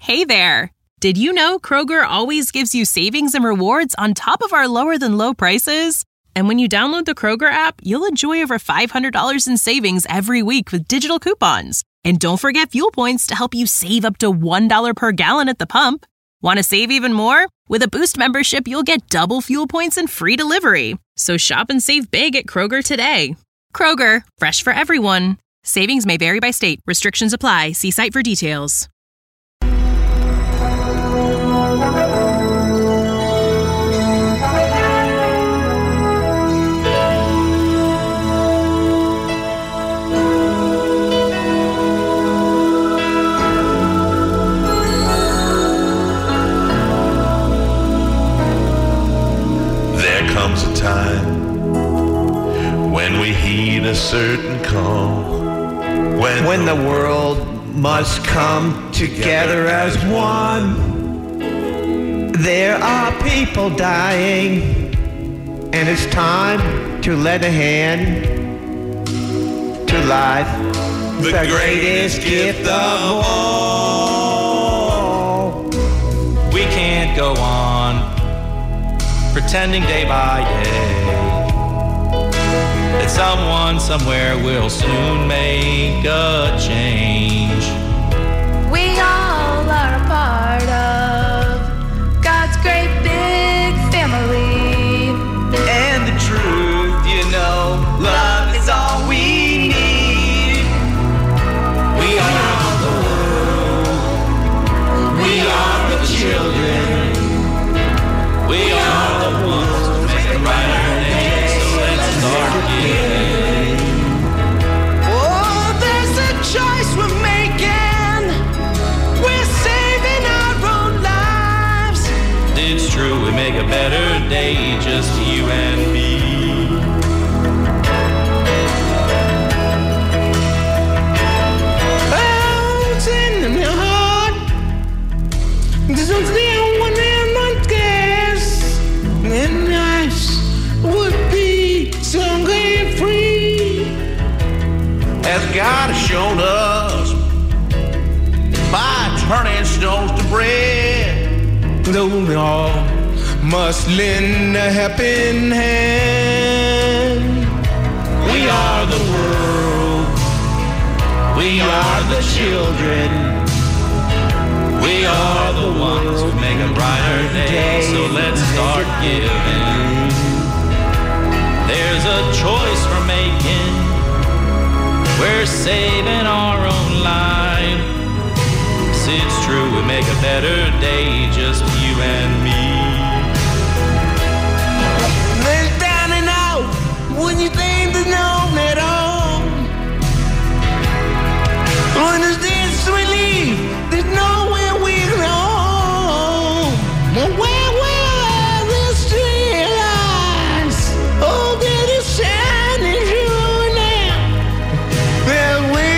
Hey there! Did you know Kroger always gives you savings and rewards on top of our lower-than-low prices? And when you download the Kroger app, you'll enjoy over $500 in savings every week with digital coupons. And don't forget fuel points to help you save up to $1 per gallon at the pump. Want to save even more? With a Boost membership, you'll get double fuel points and free delivery. So shop and save big at Kroger today. Kroger, fresh for everyone. Savings may vary by state. Restrictions apply. See site for details. There comes a time when we heed a certain call. When the world must come together as one. There are people dying, and it's time to lend a hand to life, the greatest gift of all. We can't go on pretending day by day that someone somewhere will soon make a change. We all are a part of God's great big family. And the truth, you know, love is all we need. We are the world. We are the children. We are the ones who make a brighter day, so let's start giving. Oh, there's a choice we're making. We're saving our own lives. It's true, we make a better day, just you and me. Oh, it's in my heart. There's something I want to guess. And nice would be so good free. As God has shown us by turning stones to bread. Though we all must lend a helping hand. We are the world. We are the children. We are the ones who make a brighter day, so let's start giving. There's a choice we're making. We're saving our own life. It's true, we make a better day, just you and me. There's down and out when you think there's no at all. When there's this relief, there's nowhere we can home. Where the street lights, oh, that is shining through now. That we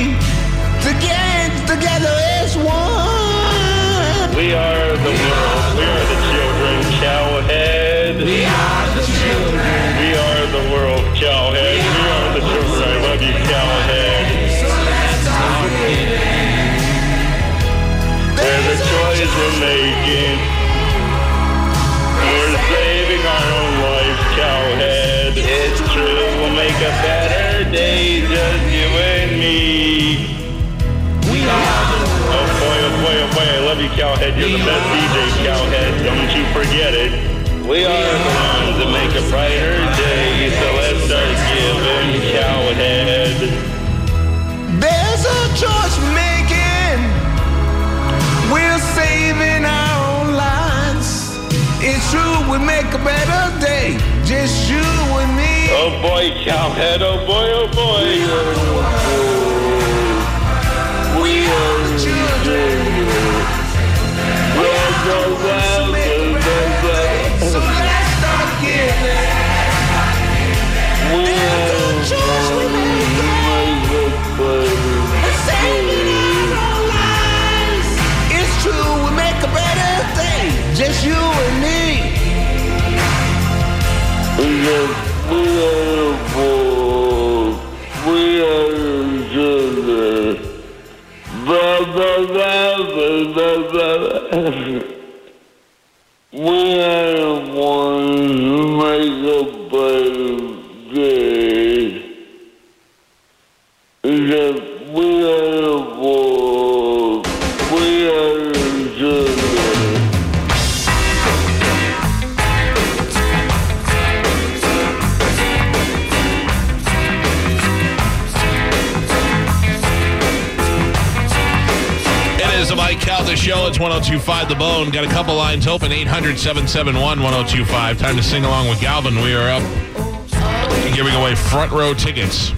together as one. We are the world. We are the children. Cowhead. We are the children. We are the world. Cowhead. We are the children. I love you, Cowhead. There's a choice we're making. We're saving our own lives, Cowhead. It's true. We'll make a better day, just you and me. We are the Oh boy, oh boy, oh boy, I love you, Cowhead. You're the best DJ, Cowhead. Don't you forget it. We are the ones that make a brighter day, so let's start giving, Cowhead. There's a choice we're making. We're saving our own lives. It's true, we make a better day, just you and me. Oh boy, Cowhead, oh boy, oh boy. We are the children. So let's start giving. There's a choice we're making. We're saving our own lives. It's true, we make a better day, just you and me. We are the children. We are the ones who make a brighter day. That we are the world. We are the children. It is the Mike Calda Show. It's 102.5 The Bone. Got a couple lines open. 800-771-1025. Time to sing along with Galvin. We are up and giving away front row tickets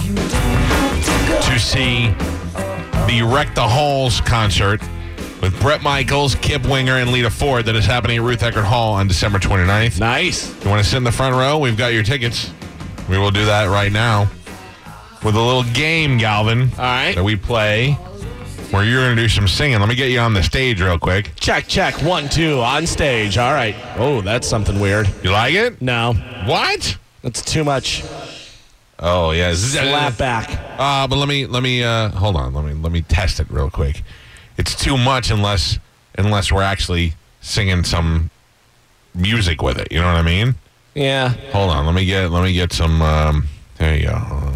to see the Wreck the Halls concert with Bret Michaels, Kip Winger, and Lita Ford that is happening at Ruth Eckerd Hall on December 29th. Nice. You want to sit in the front row? We've got your tickets. We will do that right now with a little game, Galvin. All right. That we play where you're going to do some singing. Let me get you on the stage real quick. Check. 1, 2 on stage. All right. Oh, that's something weird. You like it? No. What? That's too much. Oh, yeah. Slap back. But let me hold on. Let me test it real quick. It's too much unless we're actually singing some music with it. You know what I mean? Yeah. Hold on. Let me get some. There you go.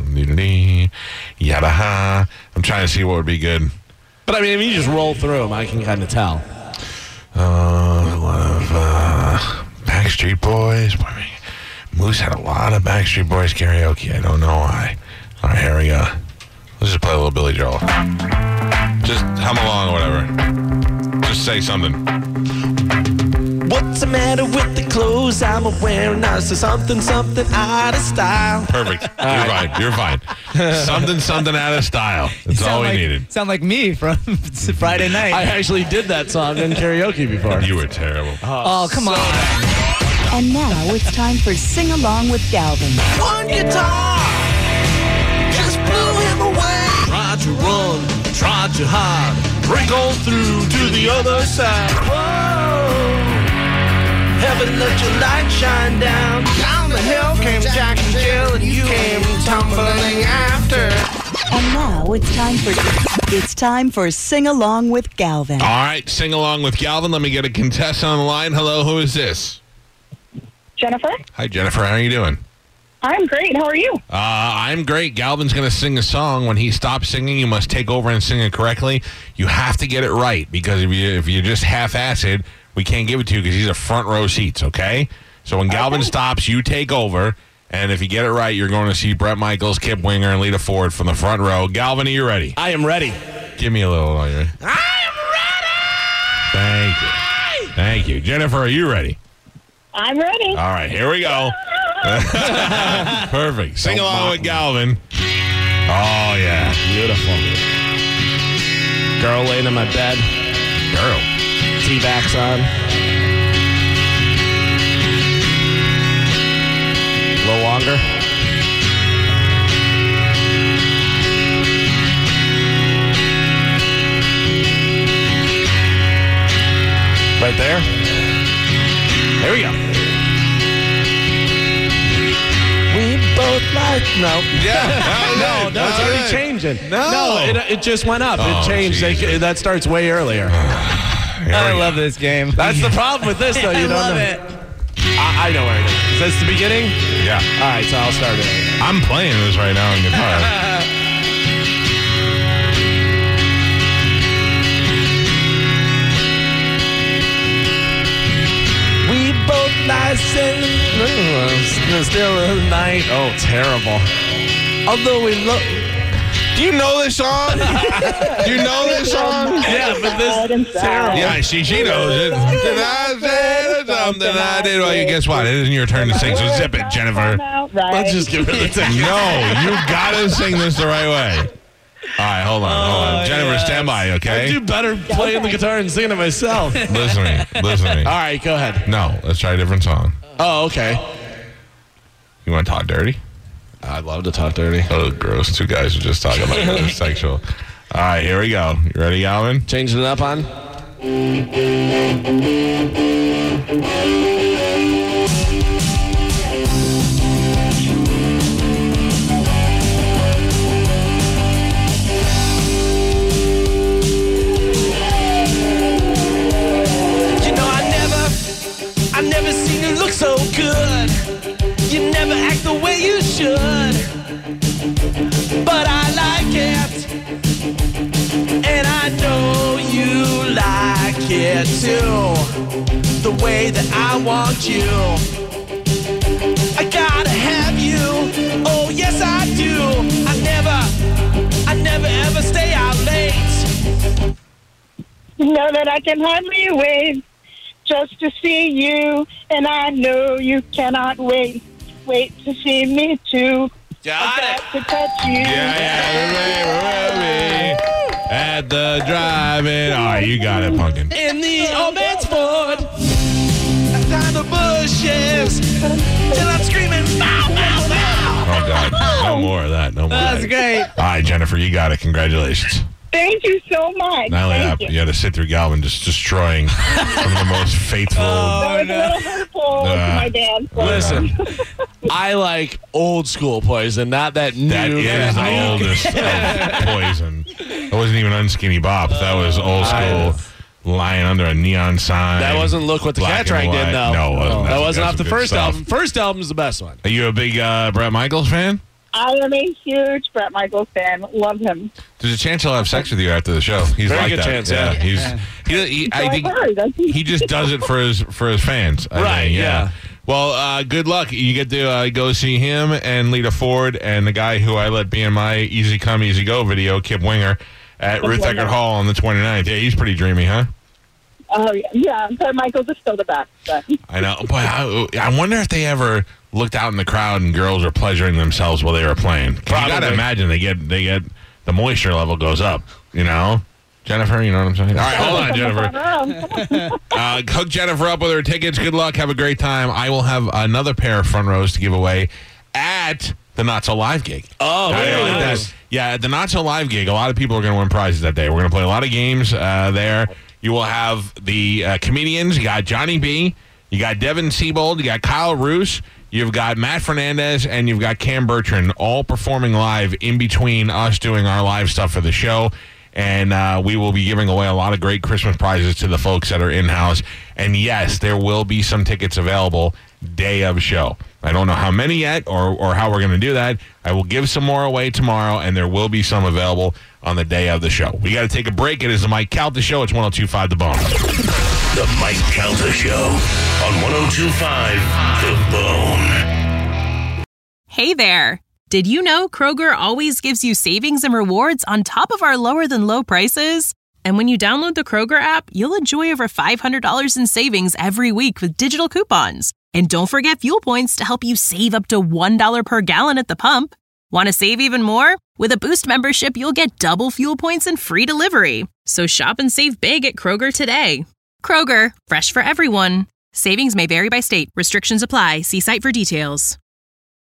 Yada ha. I'm trying to see what would be good. But I mean, if you just roll through them, I can kind of tell. A lot of Backstreet Boys. Moose had a lot of Backstreet Boys karaoke. I don't know why. All right, here we go. Let's just play a little Billy Joel. Just hum along or whatever. Just say something. What's the matter with the clothes I'm wearing? I said something out of style. Perfect. You're fine. Something out of style. That's all we needed. Sound like me from Friday night. I actually did that song in karaoke before. You were terrible. Oh, come on. And now it's time for Sing Along with Galvin. One guitar just blew him away. Tried to run, tried too hard, break on through to the other side. Whoa, heaven let your light shine down. Down the hill came Jack and Jill, and you came tumbling after. And now it's time for Sing Along with Galvin. All right, sing along with Galvin. Let me get a contestant on the line. Hello, who is this? Jennifer? Hi, Jennifer. How are you doing? I'm great. How are you? I'm great. Galvin's going to sing a song. When he stops singing, you must take over and sing it correctly. You have to get it right, because if you just half-ass it, we can't give it to you because these are front row seats, okay? So when Galvin stops, you take over, and if you get it right, you're going to see Bret Michaels, Kip Winger, and Lita Ford from the front row. Galvin, are you ready? I am ready. Give me a little. Are you ready? I am ready! Thank you. Thank you. Jennifer, are you ready? I'm ready. All right, here we go. Perfect. Sing along with Galvin. Oh, yeah. Beautiful. Girl laying in my bed. Girl. T-backs on. A little longer. Right there. There we go. We both like... No. Yeah. No, it's already changing. No. It just went up. Oh, It changed. That starts way earlier. I love this game. That's the problem with this, though. You don't love know. it. I know where it is. Is this the beginning? Yeah. All right, so I'll start it. I'm playing this right now on guitar. We both nice and still a night. Oh, terrible. Although we look... Do you know this song? Do you know this song? Yeah, but this is terrible. Yeah, she knows it. Did I say something I did? Well, you guess what? It isn't your turn to sing, so zip it, Jennifer. Let's just give her the ticket. No, you gotta sing this the right way. All right, hold on. Jennifer, stand by, I okay? do better playing the guitar and singing it myself. Listen to me. All right, go ahead. No, let's try a different song. Oh, okay. You want to talk dirty? I'd love to talk dirty. Oh, gross. Two guys are just talking about something sexual. All right, here we go. You ready, Galvin? Changing it up on? it too, the way that I want you. I gotta have you, oh yes I do. I never ever stay out late. Know that I can hardly wait just to see you, and I know you cannot wait to see me too. Got it. To touch you. At the drive-in. All right, you got it, Pumpkin. In the old man's Ford, down the bushes, till I'm screaming, bow, bow, bow. Oh, God. No more of that. No more That's of that. great. All right, Jennifer, you got it. Congratulations. Thank you so much. Not only Thank that, you had to sit through Galvin just destroying some of the most faithful. That was a little hurtful to my dad. So. Listen, I like old school Poison, not that new. That is the oldest of Poison. That wasn't even Unskinny Bop. That was old school, lying under a neon sign. That wasn't Look What the Black Cat Drank and did, white. though. No, it wasn't. That wasn't That's off the some good first stuff. album. First album's the best one. Are you a big Bret Michaels fan? I am a huge Bret Michaels fan. Love him. There's a chance he'll have sex with you after the show. He's Very like good that. chance, yeah. I think I've heard. he just does it for his fans. I Right, think, yeah. Well, good luck. You get to go see him and Lita Ford and the guy who I let be in my Easy Come, Easy Go video, Kip Winger, at Ruth Winger. Eckerd Hall on the 29th. Yeah, he's pretty dreamy, huh? Oh, yeah. Bret Michaels is still the best. But. I know. Boy, I wonder if they ever looked out in the crowd and girls were pleasuring themselves while they were playing. 'Cause you got to imagine they get the moisture level goes up, you know? Jennifer, you know what I'm saying? All right, hold on, Jennifer. Hook Jennifer up with her tickets. Good luck. Have a great time. I will have another pair of front rows to give away at the Not So Live gig. Oh, How do you very like nice. that? Yeah, at the Not So Live gig, a lot of people are going to win prizes that day. We're going to play a lot of games there. You will have the comedians. You got Johnny B. You got Devin Siebold. You got Kyle Roos. You've got Matt Fernandez. And you've got Cam Bertrand all performing live in between us doing our live stuff for the show. And we will be giving away a lot of great Christmas prizes to the folks that are in-house. And, yes, there will be some tickets available day of show. I don't know how many yet or how we're going to do that. I will give some more away tomorrow, and there will be some available on the day of the show. We got to take a break. It is the Mike Calta Show. It's 102.5 The Bone. The Mike Calta Show on 102.5 The Bone. Hey there. Did you know Kroger always gives you savings and rewards on top of our lower than low prices? And when you download the Kroger app, you'll enjoy over $500 in savings every week with digital coupons. And don't forget fuel points to help you save up to $1 per gallon at the pump. Want to save even more? With a Boost membership, you'll get double fuel points and free delivery. So shop and save big at Kroger today. Kroger, fresh for everyone. Savings may vary by state. Restrictions apply. See site for details.